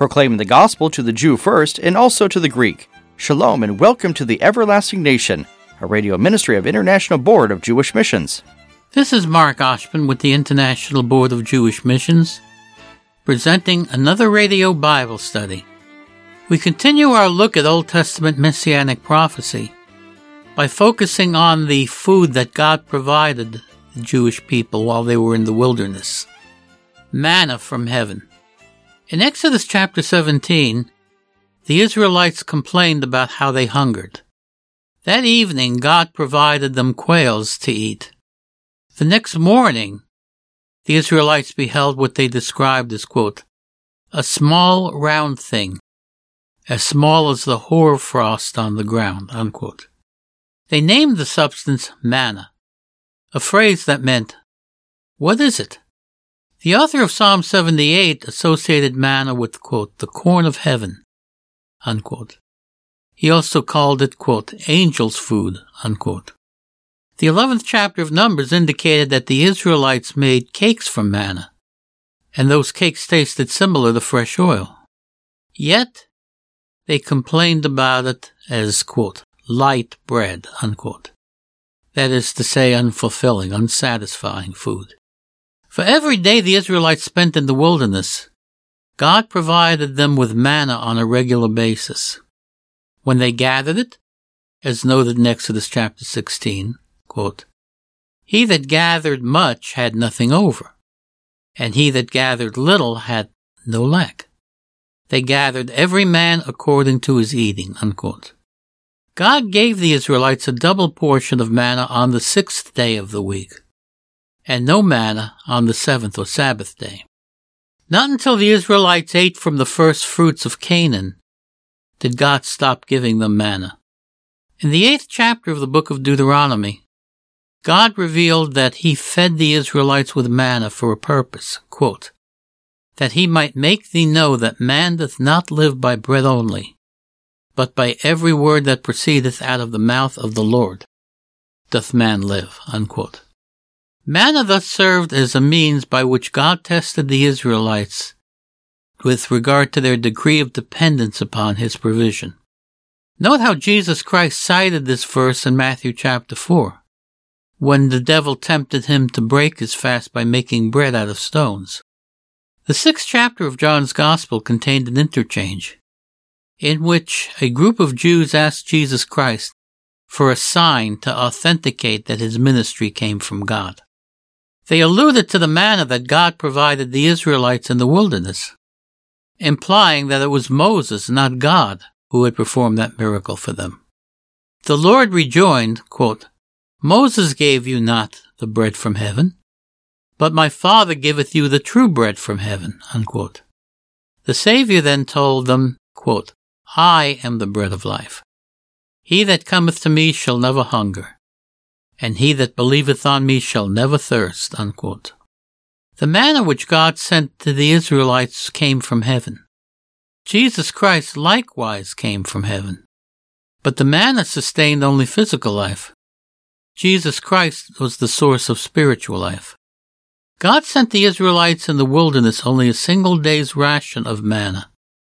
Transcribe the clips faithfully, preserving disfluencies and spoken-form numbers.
proclaiming the gospel to the Jew first and also to the Greek. Shalom and welcome to the Everlasting Nation, a radio ministry of International Board of Jewish Missions. This is Mark Oshman with the International Board of Jewish Missions, presenting another radio Bible study. We continue our look at Old Testament Messianic prophecy by focusing on the food that God provided the Jewish people while they were in the wilderness. Manna from heaven. In Exodus chapter seventeen, the Israelites complained about how they hungered. That evening, God provided them quails to eat. The next morning, the Israelites beheld what they described as, quote, a small round thing, as small as the hoarfrost on the ground, unquote. They named the substance manna, a phrase that meant, what is it? The author of Psalm seventy-eight associated manna with, quote, the corn of heaven, unquote. He also called it, quote, angel's food, unquote. The eleventh chapter of Numbers indicated that the Israelites made cakes from manna, and those cakes tasted similar to fresh oil. Yet, they complained about it as, quote, light bread, unquote. That is to say, unfulfilling, unsatisfying food. For every day the Israelites spent in the wilderness, God provided them with manna on a regular basis. When they gathered it, as noted in Exodus chapter sixteen, quote, he that gathered much had nothing over, and he that gathered little had no lack. They gathered every man according to his eating, unquote. God gave the Israelites a double portion of manna on the sixth day of the week, and no manna on the seventh or Sabbath day. Not until the Israelites ate from the first fruits of Canaan did God stop giving them manna. In the eighth chapter of the book of Deuteronomy, God revealed that he fed the Israelites with manna for a purpose, quote, that he might make thee know that man doth not live by bread only, but by every word that proceedeth out of the mouth of the Lord doth man live, unquote. Manna thus served as a means by which God tested the Israelites with regard to their degree of dependence upon his provision. Note how Jesus Christ cited this verse in Matthew chapter four, when the devil tempted him to break his fast by making bread out of stones. The sixth chapter of John's Gospel contained an interchange, in which a group of Jews asked Jesus Christ for a sign to authenticate that his ministry came from God. They alluded to the manna that God provided the Israelites in the wilderness, implying that it was Moses, not God, who had performed that miracle for them. The Lord rejoined, quote, Moses gave you not the bread from heaven, but my Father giveth you the true bread from heaven, unquote. The Savior then told them, quote, I am the bread of life. He that cometh to me shall never hunger, and he that believeth on me shall never thirst, unquote. The manna which God sent to the Israelites came from heaven. Jesus Christ likewise came from heaven. But the manna sustained only physical life. Jesus Christ was the source of spiritual life. God sent the Israelites in the wilderness only a single day's ration of manna,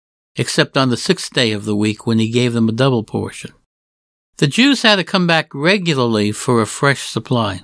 except on the sixth day of the week when he gave them a double portion. The Jews had to come back regularly for a fresh supply.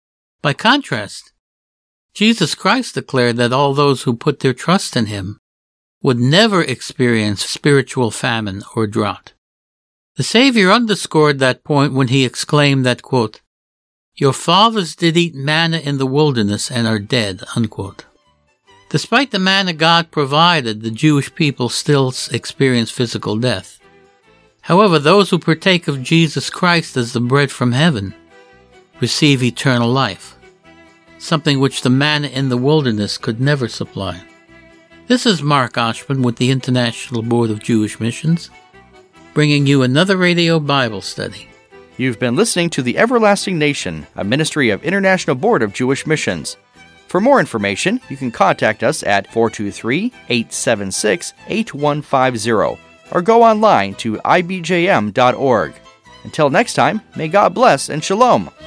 By contrast, Jesus Christ declared that all those who put their trust in him would never experience spiritual famine or drought. The Savior underscored that point when he exclaimed that, quote, your fathers did eat manna in the wilderness and are dead, unquote. Despite the manna God provided, the Jewish people still experience physical death. However, those who partake of Jesus Christ as the bread from heaven receive eternal life, something which the manna in the wilderness could never supply. This is Mark Oshman with the International Board of Jewish Missions, bringing you another radio Bible study. You've been listening to The Everlasting Nation, a ministry of International Board of Jewish Missions. For more information, you can contact us at four two three, eight seven six, eight one five zero or go online to I B J M dot org. Until next time, may God bless and shalom.